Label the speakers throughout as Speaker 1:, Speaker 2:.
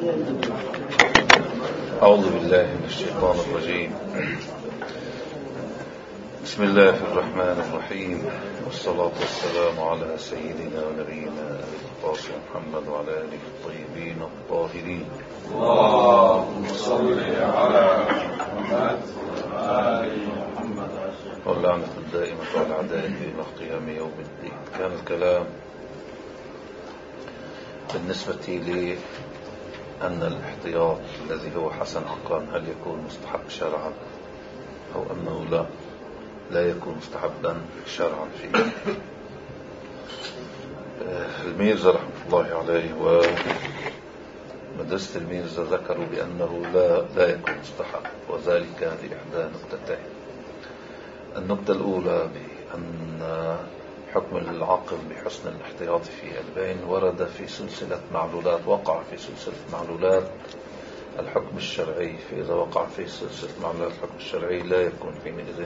Speaker 1: أعوذ بالله من الشيطان الرجيم. بسم الله الرحمن الرحيم، والصلاة والسلام على سيدنا ونبينا القاسم محمد وعلى آله الطيبين الطاهرين.
Speaker 2: اللهم صل على محمد وآل محمد.
Speaker 1: واللعنة الدائمة على أعدائه إلى قيام يوم الدين. كان الكلام بالنسبة لي أن الاحتياط الذي هو حسن حقا هل يكون مستحب شرعا أو أنه لا يكون مستحبا شرعا فيه. الميرزا رحمة الله عليه ومدرسة الميرزا ذكروا بأنه لا يكون مستحب، وذلك لإحدى نقطتين. النقطة الأولى بأن حكم العقل بحسن الاحتياط في البين ورد في سلسلة معلولات، وقع في سلسلة معلولات الحكم الشرعي، فإذا وقع في سلسلة معلولات الحكم الشرعي لا يكون حينئذ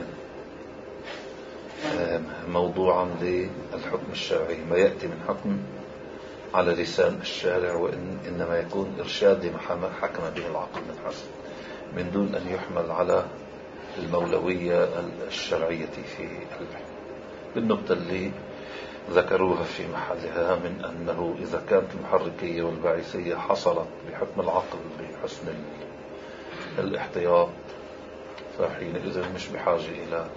Speaker 1: موضوعا للحكم الشرعي. ما يأتي من حكم على لسان الشارع وإنما يكون إرشاد لما حكم به العقل من حسن، من دون أن يحمل على المولوية الشرعية في البين. بالنقطة اللي ذكروها في محلها من أنه إذا كانت المحركية والباعثية حصلت بحكم العقل بحسن الاحتياط، فحينئذ مش بحاجة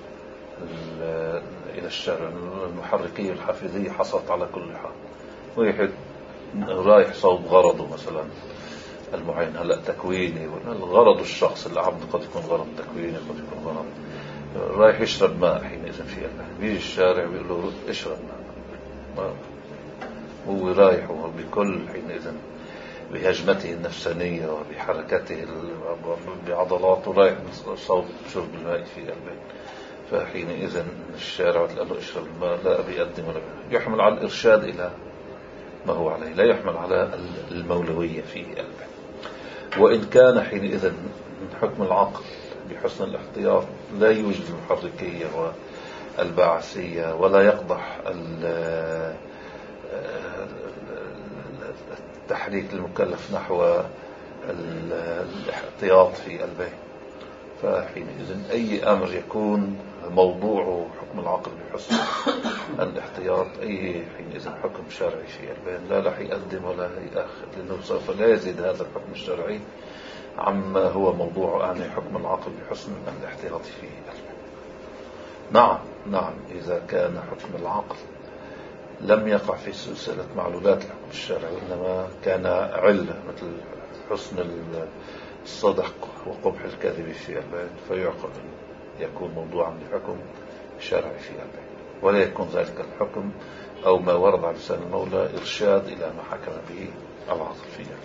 Speaker 1: إلى الشرع. المحركية والحافظية حصلت على كل حال، واحد رايح صوب غرضه مثلا المعين، هلأ تكويني، الغرض الشخص اللي عبد قد يكون غرض تكويني، قد يكون غرض رايح يشرب ماء. حينئذ في البين بيجي الشارع بيقول له اشرب ماء، هو رايح وبكل حينئذ بهجمته النفسانية وبحركته بعضلاته رايح صوب شرب الماء في البين. فحينئذ الشارع قال له اشرب الماء، لا بيقدم ولا يحمل على الإرشاد إلى ما هو عليه، لا يحمل على المولوية في البين. وإن كان حينئذ من حكم العقل بحسن الاحتياط لا يوجد المحركية والباعثية ولا يقضح التحريك المكلف نحو الاحتياط في البين، فحينئذ أي أمر يكون موضوعه حكم العقل بحسن الاحتياط أي حينئذ حكم شرعي في البين لا رح يقدم ولا يأخر، لأنه سوف لا يزيد هذا الحكم الشرعي عما هو موضوع يعني حكم العقل بحسن الاحتياط فيه. نعم إذا كان حكم العقل لم يقع في سلسلة معلولات الحكم الشرعي، وإنما كان علة مثل حسن الصدق وقبح الكذب في البين، فيعقل يكون موضوعا لحكم شرعي في البين، ولا يكون ذلك الحكم أو ما ورد على لسان المولى إرشاد إلى ما حكم به العقل في البين.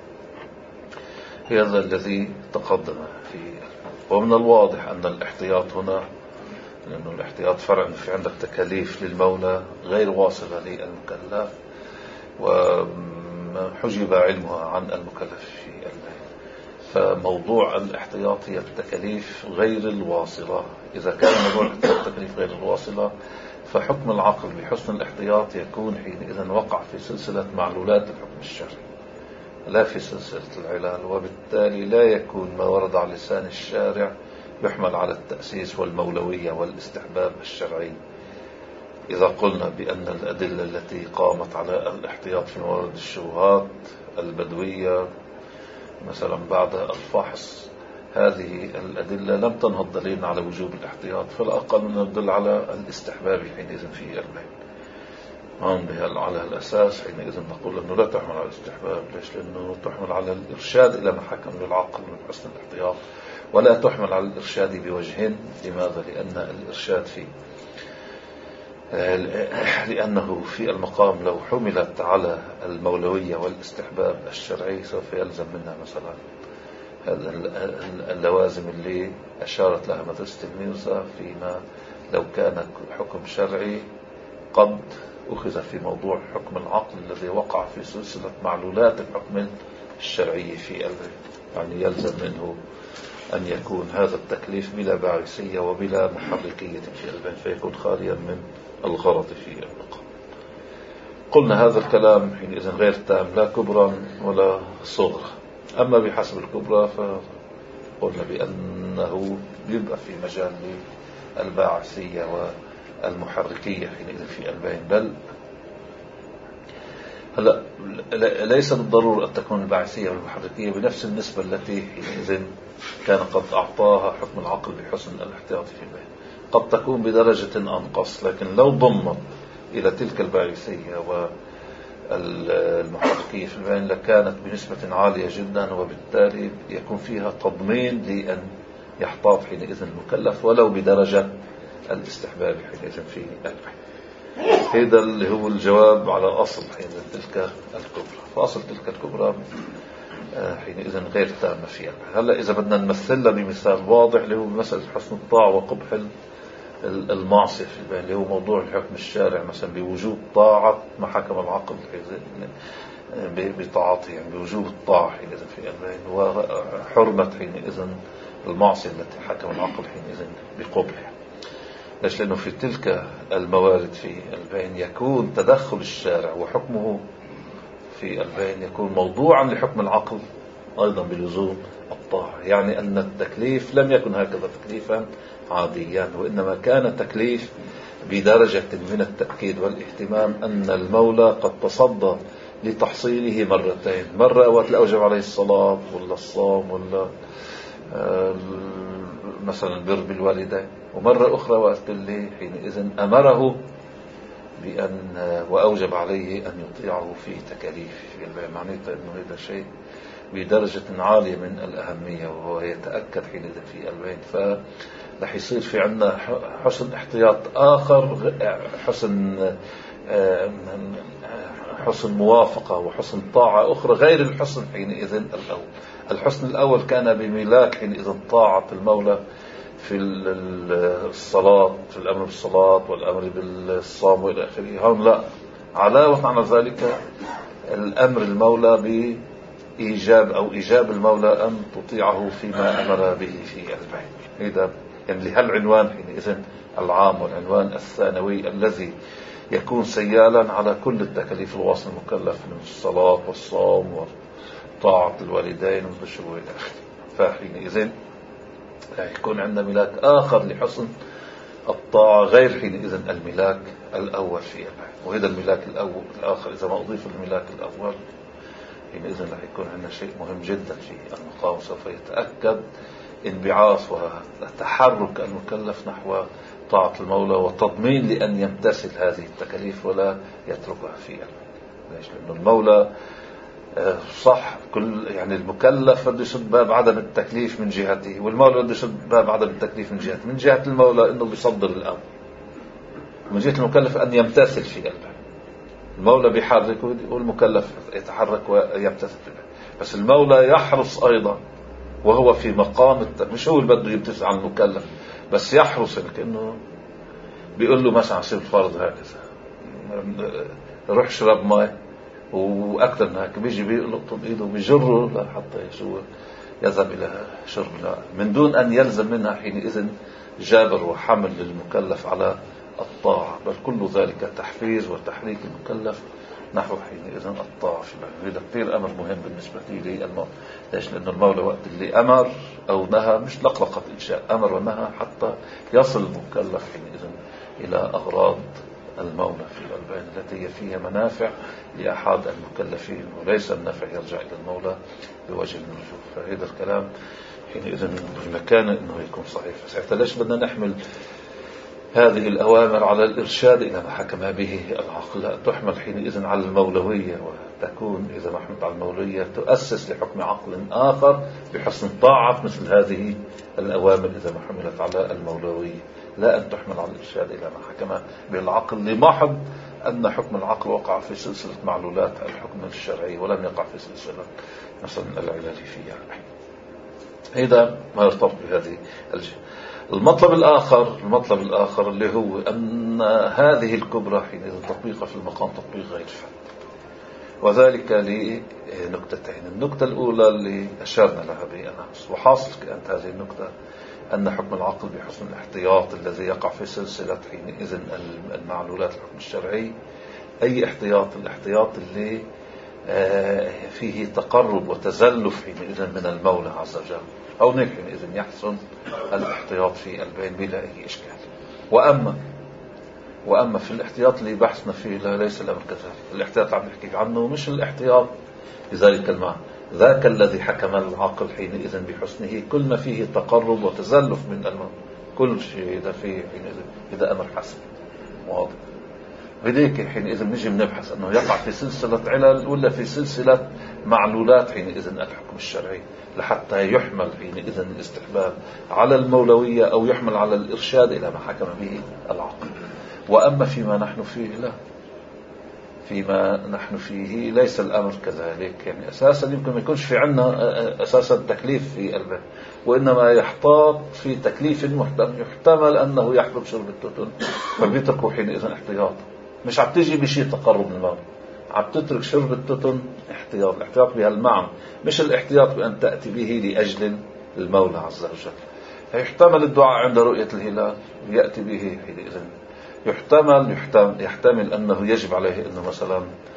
Speaker 1: هذا الذي تقدم فيه. ومن الواضح أن الاحتياط هنا، لأنه الاحتياط فرع في عندك تكاليف للمولى غير واصلة للمكلف، وحجب علمها عن المكلف في البين. فموضوع الاحتياط هي التكاليف غير الواصلة. إذا كان موضوع التكاليف غير الواصلة فحكم العقل بحسن الاحتياط يكون حينئذ وقع في سلسلة معلولات الحكم الشرعي لا في سلسلة العلال، وبالتالي لا يكون ما ورد على لسان الشارع يحمل على التأسيس والمولوية والاستحباب الشرعي. إذا قلنا بأن الأدلة التي قامت على الاحتياط في موارد الشبهات البدوية مثلا بعد الفحص، هذه الأدلة لم تنهض دليل على وجوب الاحتياط، فالأقل من الدل على الاستحباب حينئذ في البين. على الأساس حينئذ نقول أنه لا تحمل على الاستحباب. ليش؟ لأنه تحمل على الإرشاد إلى ما حكم للعقل من حسن الاحتياط، ولا تحمل على الإرشاد بوجهين. لماذا؟ لأنه في المقام لو حملت على المولوية والاستحباب الشرعي سوف يلزم منها مثلا اللوازم اللي أشارت لها مدرسة الميرزا فيما لو كان حكم شرعي قد أخذ في موضوع حكم العقل الذي وقع في سلسلة معلولات الحكم الشرعي في البين. يعني يلزم منه أن يكون هذا التكليف بلا باعثية وبلا محركية في البين، فيكون خاليا من الغرض في المقام. قلنا هذا الكلام حينئذ غير تام لا كبرا ولا صغرا، أما بحسب الكبرى فقلنا بأنه يبقى في مجال الباعثية والمحركية حينئذ في البين. بل هلا ليس بالضرورة أن تكون الباعثية والمحركية بنفس النسبة التي حينئذ كان قد أعطاها حكم العقل بحسن الاحتياط في البين. قد تكون بدرجة أنقص، لكن لو ضمت إلى تلك الباعثية والمحركية في البين لكانت بنسبة عالية جدا، وبالتالي يكون فيها تضمين لأن يحتاط حينئذ المكلف ولو بدرجة الاستحباب حينئذ في البين. هذا اللي هو الجواب على أصل حينئذ تلك الكبرى. فأصل تلك الكبرى حينئذ غير تامة فيها. هلا إذا بدنا نمثلها بمثال واضح اللي هو مسألة حسن الطاعة وقبح المعصية في البين، اللي هو موضوع الحكم الشارع مثلا بوجوب طاعة ما حكم العقل بطاعته، يعني بوجوب الطاعة حينئذ في البين، وحرمة حينئذ المعصية التي حكم العقل حينئذ بقبحها. ليش؟ لأنه في تلك الموارد في البين يكون تدخل الشارع وحكمه في البين يكون موضوعا لحكم العقل أيضا بلزوم الطاعة. يعني أن التكليف لم يكن هكذا تكليفا عاديا، وإنما كان تكليف بدرجة من التأكيد والاهتمام أن المولى قد تصدى لتحصيله مرتين، مرة وقت أوجب عليه الصلاة ولا الصوم ولا مثلا البر بالوالدين، ومرة أخرى وقت اللي حينئذ أمره بأن وأوجب عليه أن يطيعه في تكاليف في البين. معناته أنه هذا شيء بدرجة عالية من الأهمية وهو يتأكد حينئذ في البين. فرح يصير في عندنا حسن احتياط آخر، حسن موافقة وحسن طاعة أخرى غير الحسن حينئذ الأول. الحسن الأول كان بملاك حينئذ طاعة المولى في الصلاة، في الأمر بالصلاة والأمر بالصوم وإلى آخره. هون لا، علاوة على ذلك الأمر المولى بإيجاب أو إيجاب المولى أن تطيعه فيما أمر به في البين. هذا يعني لهالعنوان حينئذ العام والعنوان الثانوي الذي يكون سيالا على كل التكاليف الواصل المكلف من الصلاة والصوم وطاعة الوالدين والبشر وإلى آخره. فحينئذ يكون عندنا ملاك آخر لحسن الطاعة غير حينئذ الملاك الأول في البين. وهذا الملاك الآخر إذا ما أضيف الملاك الأول حينئذ رح يكون عندنا شيء مهم جدا في المقام، سوف يتأكد انبعاث وتحرك المكلف نحو طاعة المولى وتضمين لأن يمتثل هذه التكاليف ولا يتركها في البين. ليش؟ لأنه المولى صح كل يعني المكلف بده يسد باب عدم التكليف من جهته، والمولى بده يسد باب عدم التكليف من جهته. من جهة المولى انه بيصدر الامر، من جهة المكلف ان يمتثل في البين. المولى بيحرك والمكلف يتحرك ويمتثل في البين، بس المولى يحرص ايضا وهو في مقام مش هو اللي بده يمتثل عن المكلف، بس يحرص انه بيقول له مثلا على سبيل الفرض هكذا روح اشرب ماء، واكثر من هيك بيجي بيلقط بايده وبيجره لحتى يذهب الى شرب الماء من دون ان يلزم منها حينئذ جابر وحمل للمكلف على الطاعه، بل كل ذلك تحفيز وتحريك المكلف نحو حينئذ الطاعه في البين. هذا كثير امر مهم بالنسبه لي المولى. ليش؟ لأن المولى وقت اللي امر او نهى مش لقلقه انشاء، امر ونهى حتى يصل المكلف حينئذ الى اغراض المولى في البين التي هي فيها منافع لأحد المكلفين، وليس النفع يرجع إلى المولى بوجه من الوجوه. فهذا الكلام حينئذ بمكان أنه يكون صحيح. فساعتها ليش بدنا نحمل هذه الأوامر على الإرشاد إلى ما حكم به العقل؟ لا، تحمل حينئذ على المولوية، وتكون إذا ما حملت على المولوية تؤسس لحكم عقل آخر بحسن طاعة مثل هذه الأوامر إذا ما حملت على المولوية، لا أن تحمل على الإرشاد إلى ما حكم به العقل لمحض أن حكم العقل وقع في سلسلة معلولات الحكم الشرعي ولم يقع في سلسلة مثلا العلاج فيها. هذا ما يرتبط بهذه الجهة. المطلب الآخر اللي هو أن هذه الكبرى حينئذ تطبيقها في المقام تطبيق غير فعل، وذلك لنكتتين. النكتة الأولى اللي أشرنا لها بأمس، وحاصل كانت هذه النكتة أن حكم العقل بحسن الاحتياط الذي يقع في سلسلة حينئذ المعلولات الحكم الشرعي. أي احتياط؟ الاحتياط اللي فيه تقرب وتزلف حينئذ من المولى عز وجل، أو حينئذ يحسن الاحتياط في البين بلا أي إشكال. وأما في الاحتياط اللي بحثنا فيه لا، ليس الأمر كذلك. الاحتياط عم نحكي عنه مش الاحتياط بذلك المعنى، ذاك الذي حكم العقل حينئذ بحسنه، كل ما فيه تقرب وتزلف من المولى، كل شيء إذا فيه حينئذ إذا أمر حسن واضح. بديك حينئذ نجي بنبحث أنه يقع في سلسلة علل ولا في سلسلة معلولات حينئذ الحكم الشرعي، لحتى يحمل حينئذ الاستحباب على المولوية أو يحمل على الإرشاد إلى ما حكم به العقل. وأما فيما نحن فيه لا، فيما نحن فيه ليس الأمر كذلك. يعني أساسا يمكن ما يكونش في عنا أساسا تكليف في الباب، وإنما يحتاط في تكليف يحتمل أنه يحرم شرب التتن، فبيتركوا حينئذ احتياط. مش عم تيجي بشيء تقرب من الموت، عم تترك شرب التتن احتياط. الاحتياط بهالمعنى، مش الاحتياط بأن تأتي به لأجل المولى عز وجل. فيحتمل الدعاء عند رؤية الهلال يأتي به حينئذ. يحتمل أنه يجب عليه أنه مثلا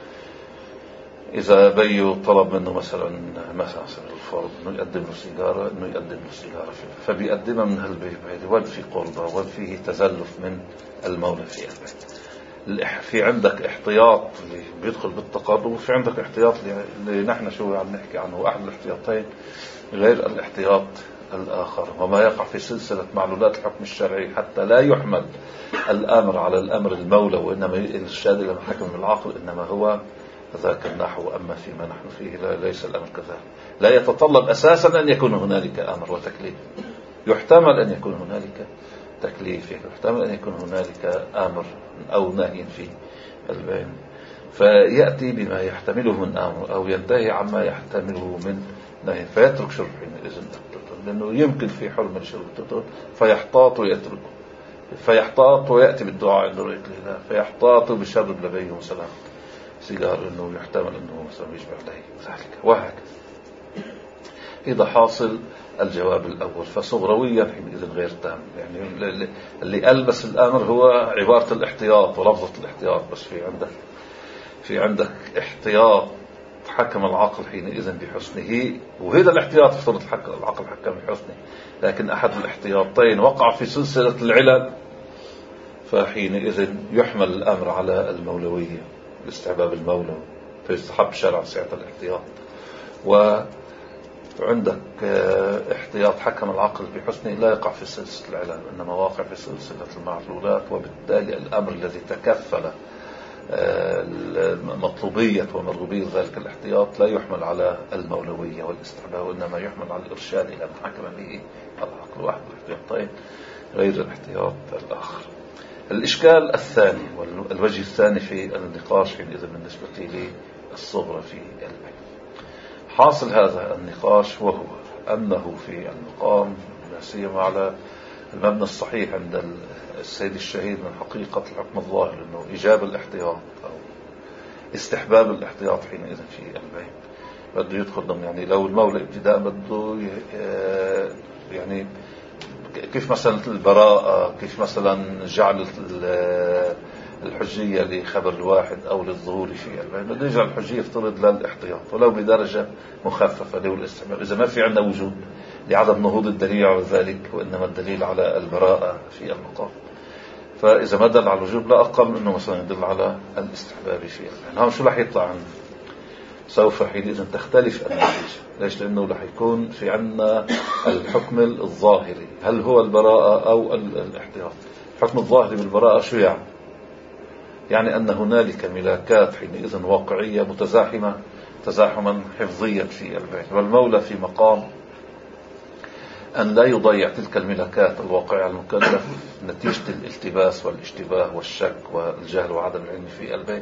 Speaker 1: إذا بيو طلب منه مثلا الفرض أنه يقدم له سيجارة، أنه يقدم له سيجارة فبيقدمها من هالبيت، ود في قربة، ود فيه تزلف من المولى في البيت. في عندك احتياط اللي بيدخل بالتقرب، وفي عندك احتياط اللي نحن شو عم نحكي عنه، أحد الاحتياطين غير الاحتياط الآخر. وما يقع في سلسلة معلولات الحكم الشرعي حتى لا يحمل الأمر على الأمر المولى، وإنما الإرشاد إلى محاكم العقل، إنما هو ذاك النحو. أما فيما نحن فيه لا، ليس الأمر كذلك. لا يتطلب أساسا أن يكون هنالك أمر وتكليف. يحتمل أن يكون هنالك تكليف، يحتمل أن يكون هنالك أمر أو نهي في البين، فيأتي بما يحتمله من أمر أو ينتهي عما يحتمله من نهي، فيترك شرب حينئذ التتن، لأنه يمكن في حرمة شرب التتن، فيحتاط ويتركه، فيحتاط ويأتي بالدعاء عند رؤية الهلال، فيحتاط بشرب لبيه مثلا سيجار، أنه يحتمل أنه مثلا يشبع عليه ذلك، وهكذا. إذا حاصل الجواب الأول، فصغرويا حينئذ غير تام. يعني اللي ألبس الأمر هو عبارة الاحتياط ولفظة الاحتياط، بس في عندك احتياط حكم العقل حينئذ بحسنه، وهذا الاحتياط افترض العقل حكم بحسنه، لكن أحد الاحتياطين وقع في سلسلة العلل، فحينئذ يحمل الأمر على المولوية، الاستحباب المولوي، فيستحب شرع ساعة الاحتياط. وعندك احتياط حكم العقل بحسنه لا يقع في سلسلة العلل، إنما واقع في سلسلة المعلولات، وبالتالي الأمر الذي تكفل مطلوبية ومرغوبية ذلك الاحتياط لا يحمل على المولوية والاستحباب، وإنما يحمل على الإرشاد إلى ما حكم به العقل. واحد الاحتياطين غير الاحتياط الآخر. الإشكال الثاني والوجه الثاني في النقاش حينئذ بالنسبة للصغرى في البيت، حاصل هذا النقاش وهو أنه في المقام لا سيما على المبنى الصحيح عند السيد الشهيد من حقيقة الحكم الظاهر أنه إيجاب الاحتياط أو استحباب الاحتياط حينئذ في البيت بده يدخل ضمن، يعني لو المولى ابتداء بده يعني كيف مثلا البراءة، كيف مثلا جعل الحجية لخبر الواحد أو للظهور في البيت، بده يجعل الحجية افترض للاحتياط ولو بدرجة مخففة له الاستحباب، إذا ما في عندنا وجود لعدم نهوض الدليل على ذلك، وإنما الدليل على البراءة في المقام. فإذا ما دل على الوجوب لا أقل من أنه مثلا يدل على الاستحباب في البيت. هون شو رح يطلع عنه؟ سوف حينئذ تختلف النتيجة. ليش؟ لأنه رح يكون في عنا الحكم الظاهري، هل هو البراءة أو الاحتياط. الحكم الظاهري بالبراءة شو يعني؟ يعني أن هنالك ملاكات حينئذ واقعية متزاحمة تزاحما حفظيا في البيت، والمولى في مقام أن لا يضيع تلك الملاكات الواقعية على المكلف نتيجة الالتباس والاشتباه والشك والجهل وعدم العلم في البيت،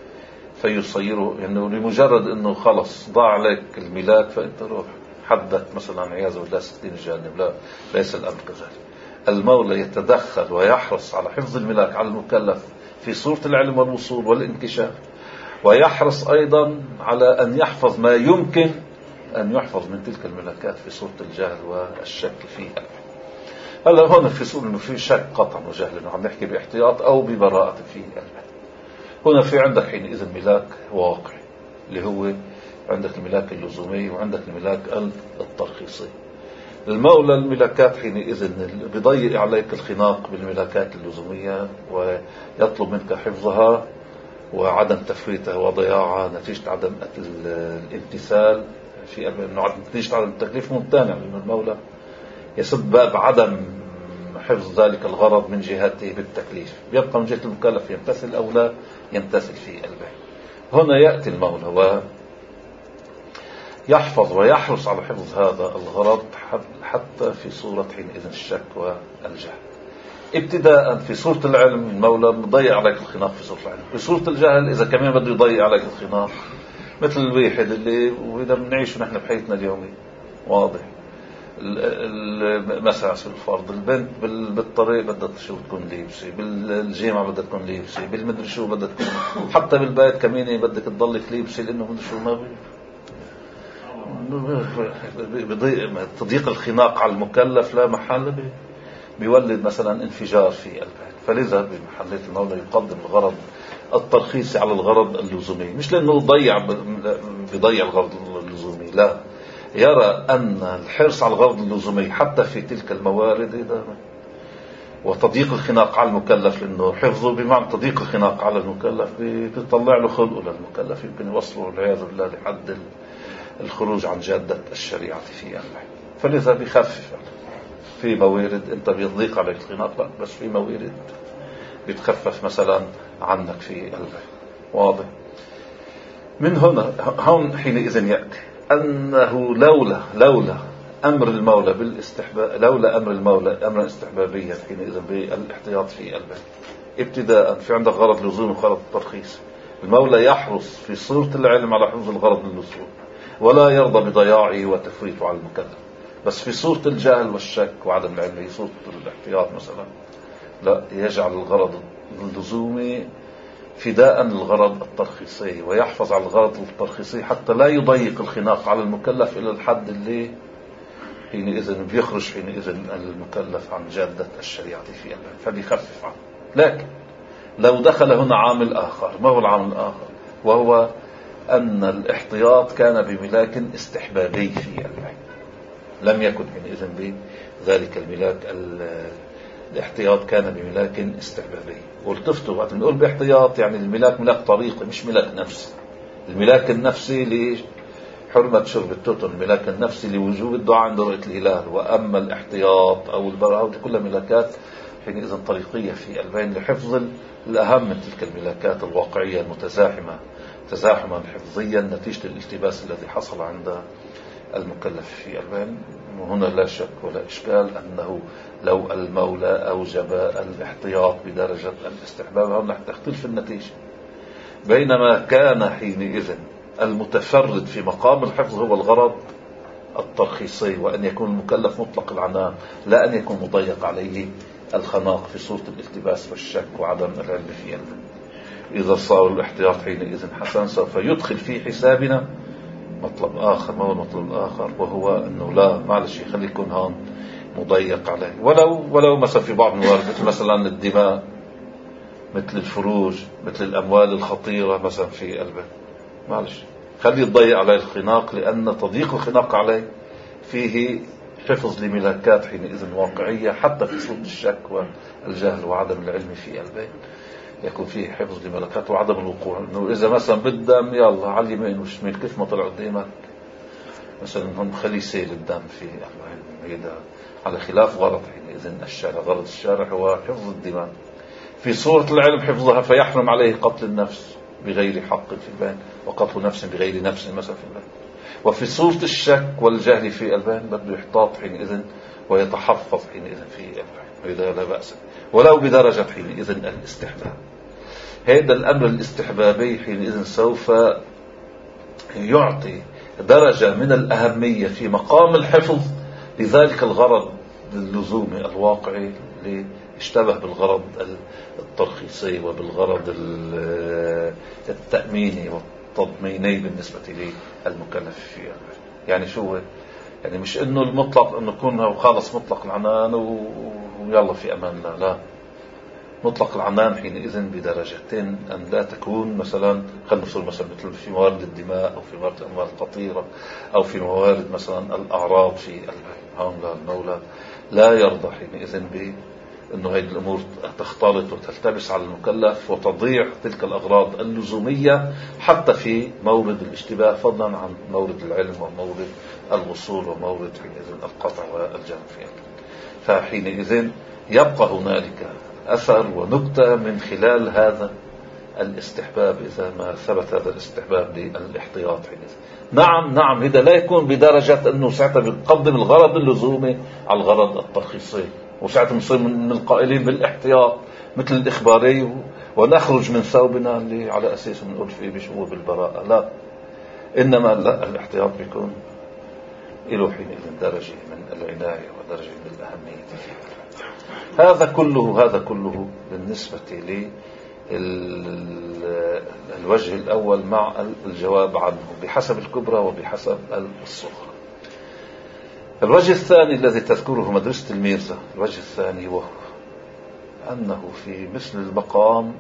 Speaker 1: فيصيره إنه لمجرد إنه خلص ضاع عليك الملاك فأنت روح حدك مثلا عياذ بالله 60 جانب. لا، ليس الأمر كذلك. المولى يتدخل ويحرص على حفظ الملاك على المكلف في صورة العلم والوصول والانكشاف، ويحرص أيضا على أن يحفظ ما يمكن أن يحفظ من تلك الملاكات في صورة الجهل والشك فيها. هلا هون في صورة إنه في شك قطعا وجهل، إنه عم نحكي باحتياط أو ببراءة فيه. هنا في عندك حينئذ ملاك واقعي اللي هو عندك الملاك اللزومي وعندك الملاك الترخيصي. المولى الملاكات حينئذ بيضيق عليك الخناق بالملاكات اللزومية ويطلب منك حفظها وعدم تفويتها وضياعها نتيجة عدم الامتثال في نتيجة عدم التكليف ممتنع، لأن المولى يسد باب عدم حفظ ذلك الغرض من جهته بالتكليف، يبقى من جهة المكلف يمتثل أو لا يمتثل في قلبه. هنا يأتي المولى ويحفظ ويحرص على حفظ هذا الغرض حتى في صورة حينئذ الشك والجهل. ابتداء في صورة العلم المولى مضيع عليك الخناق في صورة العلم، في صورة الجهل إذا كمان بده يضيع عليك الخناق مثل الواحد اللي وإذا بنعيش نحن بحياتنا اليومية واضح مساء في الفرض، البنت بالطريق بدها شو تكون لابسه، بالجامعة بدها تكون لابسه، بالمدري شو بدها تكون، حتى بالبيت كمان بدك تضلك لابسه لأنه مدري شو ما تضيق الخناق على المكلف لا محل بيولد مثلا انفجار في البيت. فلذا بمحلات المولى يقدم الغرض الترخيصي على الغرض اللزومي، مش لأنه بيضيع الغرض اللزومي، لا، يرى أن الحرص على الغرض اللزومي حتى في تلك الموارد وتضييق الخناق على المكلف، لأنه حفظه بمعنى تضييق الخناق على المكلف بيطلع له خلقه للمكلف، يمكن يوصله والعياذ بالله لحد الخروج عن جادة الشريعة في أمره. فلذا بيخفف في موارد انت بيضيق عليك الخناق، لا، بس في موارد بيتخفف مثلا عنك في قلبك. واضح؟ من هنا هون حينئذ يأتي أنه لولا أمر المولى بالاستحباب، لولا أمر المولى أمرا استحبابيا حينئذ بالاحتياط في قلبك ابتداء في عندك غرض لزوم وغرض الترخيص، المولى يحرص في صورة العلم على حفظ الغرض اللزوم ولا يرضى بضياعه وتفويته على المكلف. بس في صورة الجهل والشك وعدم العلم هي صورة الاحتياط مثلا، لا، يجعل الغرض اللزومي فداء للغرض الترخيصي ويحفظ على الغرض الترخيصي حتى لا يضيق الخناق على المكلف إلى الحد اللي حينئذ بيخرج حينئذ المكلف عن جادة الشريعة في قلبه فبيخفف عنه. لكن لو دخل هنا عامل آخر، ما هو العامل الآخر؟ وهو أن الاحتياط كان بملاك استحبابي في قلبه، لم يكن حينئذ بذلك الملاك الاحتياط كان بملاك استحبابي. والتفتوا وقت نقول باحتياط يعني الملاك ملاك طريقي مش ملاك نفسي. الملاك النفسي لحرمة شرب التوتر، الملاك النفسي لوجوب الدعاء عند رؤية الهلال. وأما الاحتياط أو البراءة كلها ملاكات حينئذ طريقية في قلبين لحفظ الأهم من تلك الملاكات الواقعية المتزاحمة تزاحما حفظيا نتيجة الالتباس الذي حصل عند المكلف في قلبين. وهنا لا شك ولا إشكال أنه لو المولى أوجب الاحتياط بدرجة الاستحباب هنا تختلف النتيجة، بينما كان حينئذ المتفرد في مقام الحفظ هو الغرض الترخيصي، وأن يكون المكلف مطلق العنان لا أن يكون مضيق عليه الخناق في صورة الالتباس والشك وعدم العلم في قلبه. إذا صار الاحتياط حينئذ حسن سوف يدخل في حسابنا مطلب آخر. ما هو المطلب الآخر؟ وهو أنه لا، معلش خلي يكون هون مضيق عليه، ولو مثلا في بعض الموارد مثلا الدماء، مثل الفروج، مثل الأموال الخطيرة مثلا في قلبه، معلش خلي يضيق عليه الخناق، لأن تضييق الخناق عليه فيه حفظ لملاكات حينئذ واقعية حتى في صورة الشك والجهل وعدم العلم في قلبه، يكون فيه حفظ لملكات وعدم الوقوع. انه اذا مثلا بالدم يلا على اليمين والشمال كيف ما طلع قدامك مثلا هم خلي يسيل الدم في هذا على خلاف غرض حينئذ الشارع. غرض الشارع هو حفظ الدماء. في صورة العلم حفظها فيحرم عليه قتل النفس بغير حق في البين وقتل نفس بغير نفس مثلا في البين. وفي صورة الشك والجهل في البين بده يحتاط حينئذ ويتحفظ حينئذ في البين، هذا لا بأس ولو بدرجة حينئذ الاستحباب. هذا الأمر الاستحبابي حينئذ سوف يعطي درجة من الأهمية في مقام الحفظ لذلك الغرض اللزومي الواقعي اللي اشتبه بالغرض الترخيصي وبالغرض التأميني والتضميني بالنسبة للمكلف فيه. يعني شو يعني مش انه المطلق انه يكون خالص مطلق العنان ويلا في امان الله، لا، مطلق العنان حينئذ بدرجتين، أن لا تكون مثلا خلينا نقول مثلا مثل في موارد الدماء أو في موارد الأموال الخطيرة أو في موارد مثلا الأعراض في هون المولى لا يرضى حينئذ بأنه هذه الأمور تختلط وتلتبس على المكلف وتضيع تلك الأغراض اللزومية حتى في مورد الاشتباه، فضلا عن مورد العلم ومورد الوصول ومورد حينئذ القطع والجمع فيها. فحينئذ يبقى هنالك أثر ونكتة من خلال هذا الاستحباب إذا ما ثبت هذا الاستحباب للاحتياط حينئذ. نعم هذا لا يكون بدرجة أنه ساعتها بيقدم الغرض اللزومي على الغرض الترخيصي، وساعتها نصير من القائلين بالاحتياط مثل الإخباري ونخرج من ثوبنا اللي على أساس نقول فيه بشؤون بالبراءة. لا، إنما لا، الاحتياط بيكون له حينئذ درجة من العناية ودرجة من الأهمية فيه. هذا كله بالنسبة للوجه الأول مع الجواب عنه بحسب الكبرى وبحسب الصغرى. الوجه الثاني الذي تذكره مدرسة الميرزا، الوجه الثاني وهو أنه في مثل المقام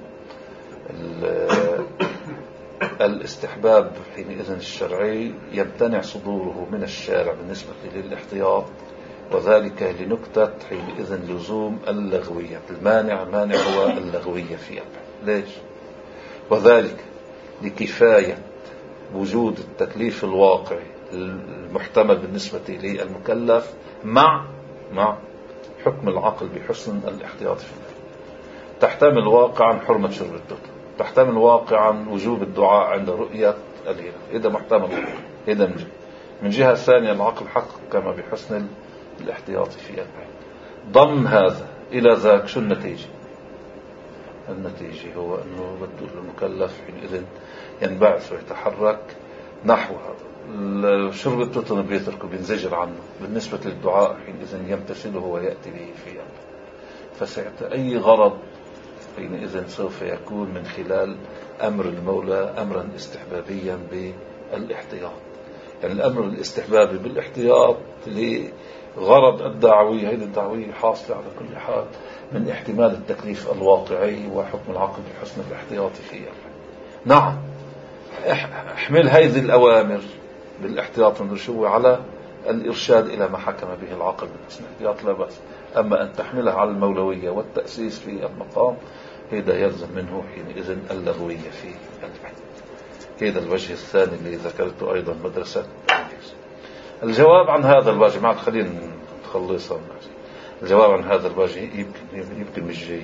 Speaker 1: الاستحباب حينئذ الشرعي يمتنع صدوره من الشارع بالنسبة للاحتياط، وذلك لنكتة حينئذ لزوم اللغوية. المانع هو اللغوية فيها. ليش؟ وذلك لكفاية وجود التكليف الواقعي المحتمل بالنسبة للمكلف مع حكم العقل بحسن الاحتياط فيه. تحتمل واقعا حرمة شرب الدخن، تحتمل واقعا وجوب الدعاء عند رؤية الهلال، إذا محتمل. إذا من جهة ثانية العقل حقق كما بحسن الاحتياط فيه. ضمن هذا إلى ذاك شو النتيجة؟ النتيجة هو أنه بده المكلف حينئذ ينبعث ويتحرك نحو شرب التوتن بيتركه بينزجر عنه. بالنسبة للدعاء حينئذ يمتثله ويأتي به في أمره. فسيأتي أي غرض حينئذ سوف يكون من خلال أمر المولى أمرا استحبابيا بالاحتياط. يعني الأمر الاستحبابي بالاحتياط لغرض الدعوية، هذه الدعوية حاصلة على كل حال من احتمال التكليف الواقعي وحكم العقل بحسن الاحتياط فيه. نعم، احمل هذه الأوامر بالاحتياط من شو على الإرشاد إلى ما حكم به العقل بحسن الاحتياط لا بأس. أما أن تحملها على المولوية والتأسيس في المقام هذا يلزم منه حينئذ اللغوية في البحث. هذا الوجه الثاني اللي ذكرته أيضا مدرسة الإنجليز. الجواب عن هذا الوجه مع خلينا نخلصها. الجواب عن هذا الوجه يمكن مش جاي،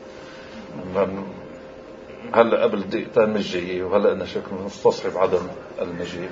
Speaker 1: هلا قبل دقيقتين مش جاي، وهلا أنا شكله مستصحب عدم المجيء.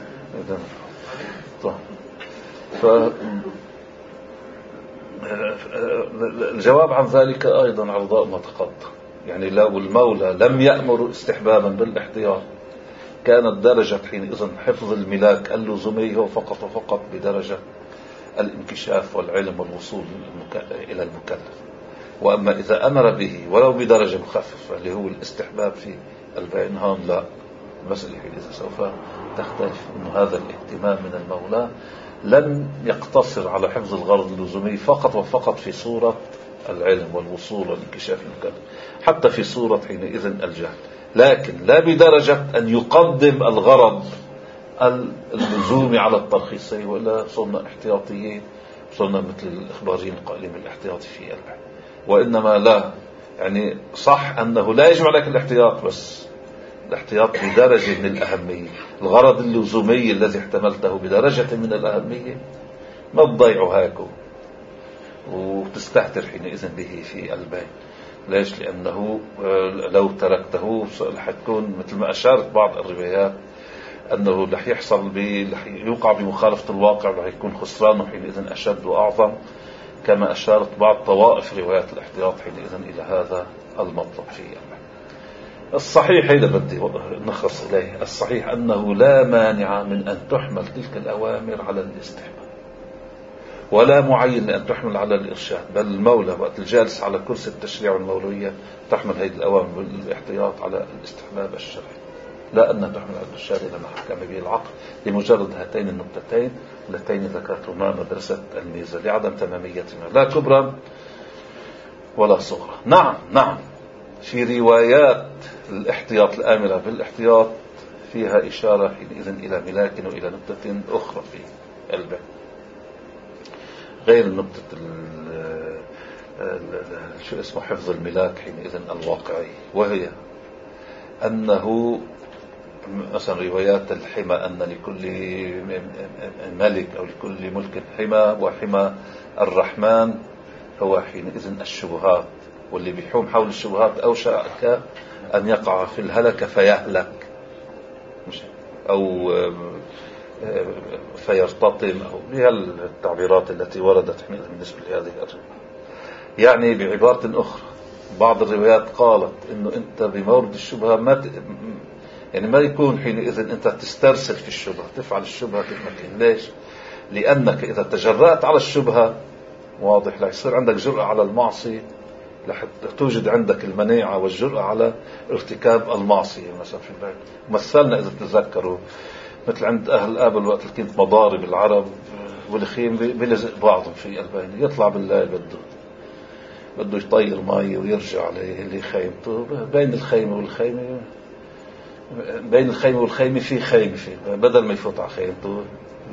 Speaker 1: الجواب عن ذلك أيضا على ضوء ما تقدم. يعني لو المولى لم يأمر استحبابا بالاحتياط كانت درجة حينئذ حفظ الملاك اللزومي هو فقط وفقط بدرجة الانكشاف والعلم والوصول إلى المكلف. وأما إذا أمر به ولو بدرجة مخففة اللي هو الاستحباب في البين هون لا، المسألة حينئذ سوف تختلف. إنه هذا الاهتمام من المولى لم يقتصر على حفظ الغرض اللزومي فقط وفقط في صورة العلم والوصول والانكشاف المكلف، حتى في صورة حينئذ الجهل، لكن لا بدرجة أن يقدم الغرض اللزومي على الترخيصي، وإلا صرنا احتياطيين، صرنا مثل الإخباريين القائلين بالاحتياط في العلم. وإنما لا، يعني صح أنه لا يجمع لك الاحتياط، بس الاحتياط بدرجة من الأهمية. الغرض اللزومي الذي احتملته بدرجة من الأهمية ما تضيعه هاكو وتستهتر حينئذ به في البين. ليش؟ لأنه لو تركته حتكون مثل ما أشارت بعض الروايات أنه رح يوقع بمخالفة الواقع، رح يكون خسرانه حينئذ أشد وأعظم، كما أشارت بعض طوائف روايات الاحتياط حينئذ إلى هذا المطلب فيه. الصحيح هذا بدي نخص إليه، الصحيح أنه لا مانع من أن تحمل تلك الأوامر على الاستحباب، ولا معين لأن تحمل على الإرشاد، بل المولى وقت الجالس على كرسي التشريع والمولوية تحمل هذه الأوامر بالاحتياط على الاستحباب الشرعي، لا أنها تحمل على الإرشاد إلى ما حكم به العقل، لمجرد هاتين النقطتين اللتين ذكرتهما مدرسة الميزة لعدم تماميتهما لا كبرا ولا صغرى. نعم في روايات الاحتياط الآمرة بالاحتياط فيها إشارة حينئذ إلى ملاك وإلى نكتة أخرى في البيع غير نكتة شو اسمه حفظ الملاك حينئذ الواقعي، وهي أنه مثلا روايات الحمى أن لكل ملك أو لكل ملك حمى، وحمى الرحمن هو حينئذ الشبهات، واللي بيحوم حول الشبهات أوشك أن يقع في الهلك فيهلك أو فيرتطم، أو بها التعبيرات التي وردت بالنسبة لهذه الرواية. يعني بعبارة أخرى بعض الروايات قالت إنه أنت بمورد الشبهة ما يكون حينئذ أنت تسترسل في الشبهة، تفعل الشبهة كيف. ليش؟ لأنك إذا تجرأت على الشبهة واضح لا يصير عندك جرأة على المعصية، لحتى توجد عندك المناعة والجرأة على ارتكاب المعصية. مثلا في البيت مثلنا إذا تتذكروا مثل عند أهل آبل وقت اللي كنت مضارب العرب والخيم بلزق بعضهم في البين، يطلع بالليل بده يطير مي ويرجع عليه اللي خيمته بين الخيمة والخيمة في خيمة فيه، بدل ما يفوت على خيمته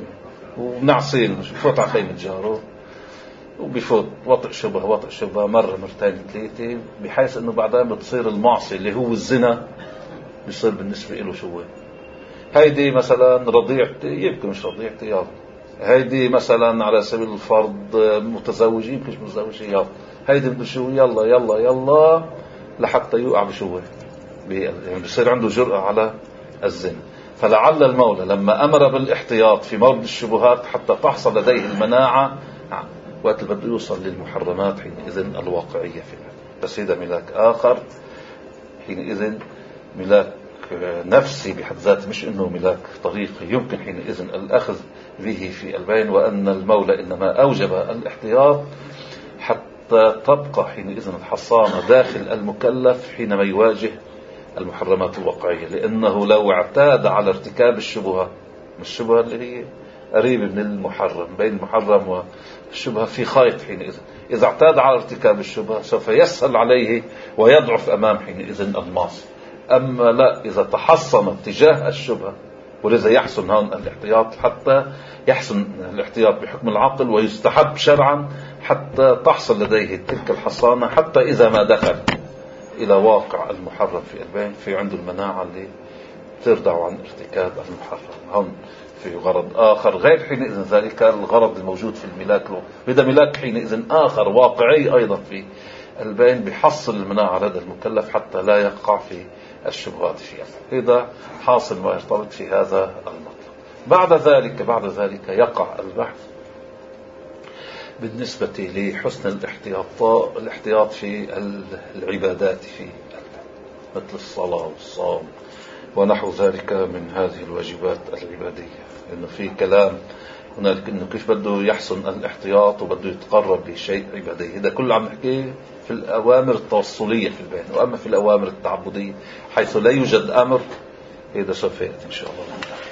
Speaker 1: ونعصيل يفوت على خيمة جاره، وبيفوت وطئ شبه مرة مرتين ثلاثة، بحيث انه بعدين بتصير المعصية اللي هو الزنا بيصير بالنسبة له شو هيدي مثلا رضيعتي، يمكن مش رضيعتي، يلا هيدي مثلا على سبيل الفرض متزوجين يمكن مش متزوجين، يلا هيدي بده شو يلا لحتى يوقع بشو يعني بيصير عنده جرأة على الزنا. فلعل المولى لما أمر بالاحتياط في مورد الشبهات حتى تحصل لديه المناعة وقت اللي بده يوصل للمحرمات حينئذ الواقعية فيها. بس هذا ملاك آخر حينئذ ملاك نفسي بحد ذاته، مش إنه ملاك طريقي يمكن حينئذ الأخذ به في البين، وأن المولى إنما أوجب الاحتياط حتى تبقى حينئذ الحصانة داخل المكلف حينما يواجه المحرمات الواقعية. لأنه لو اعتاد على ارتكاب الشبهة، الشبهة اللي هي قريب من المحرم، بين المحرم والشبهة في خيط حينئذ، إذا اعتاد على ارتكاب الشبهة سوف يسهل عليه ويضعف أمام حينئذ المعصية. أما لا، إذا تحصن اتجاه الشبهة، ولذا يحسن هون الاحتياط، حتى يحسن الاحتياط بحكم العقل ويستحب شرعا حتى تحصل لديه تلك الحصانة، حتى إذا ما دخل إلى واقع المحرم في البين في عنده المناعة اللي تردع عن ارتكاب المحرم. هون في غرض آخر غير حينئذ ذلك الغرض الموجود في الملاك له، بدا ملاك حينئذ آخر واقعي أيضا في البين بحصل المناعة لدى المكلف حتى لا يقع في الشبهات فيها. هذا حاصل ما يرتبط في هذا المطلب. بعد ذلك يقع البحث بالنسبة لحسن الاحتياط في العبادات في مثل الصلاة والصوم ونحو ذلك من هذه الواجبات العبادية. لأنه في كلام هنالك إنه كيف بده يحسن الاحتياط وبده يتقرب بشيء عبادي. هذا كله عم نحكي في الأوامر التوصلية في البين. وأما في الأوامر التعبدية حيث لا يوجد أمر، هذا سوف يأتي إن شاء الله.